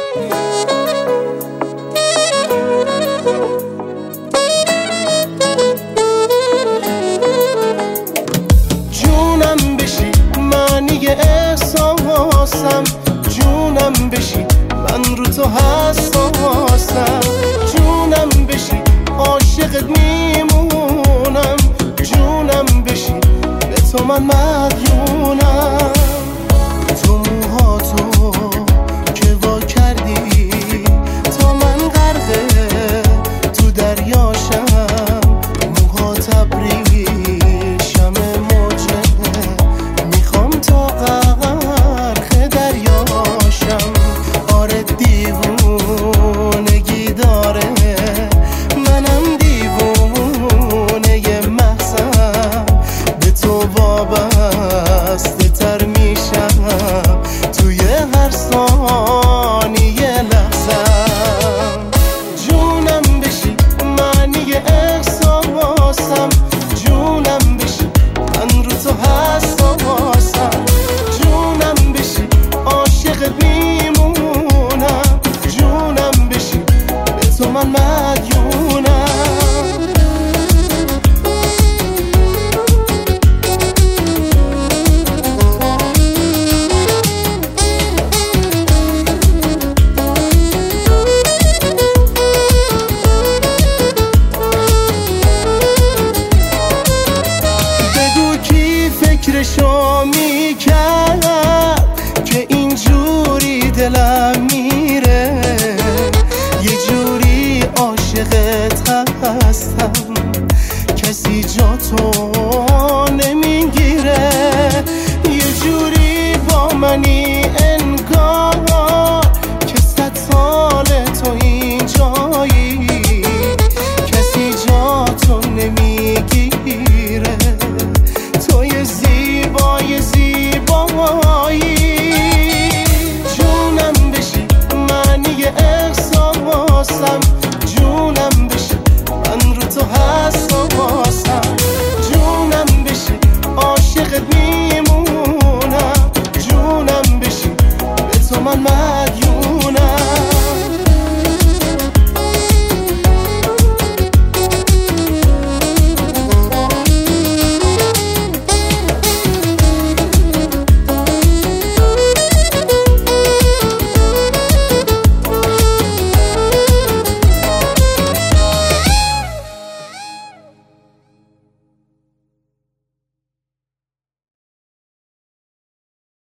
جونم بشی معنی احساسم، جونم بشی من رو تو حساسم، جونم بشی عاشقت میمونم، جونم بشی به تو من مدیونم. تو موهاتو که وا کردی تا من غرقه تو دریاشم، موهات ابریشم موجه میخوام تا غرق دریاشم. آره دیوونگی داره منم دیوونه محضم، به تو وابسته تر میشم توی هر ثانیه لحظم. جونم بشی معنی احساسم، جونم بشی من رو تو حساسم، جونم بشی عاشق میمونم، جونم بشی به تو من مدیونم. فکرشو میکرد که اینجوری دلم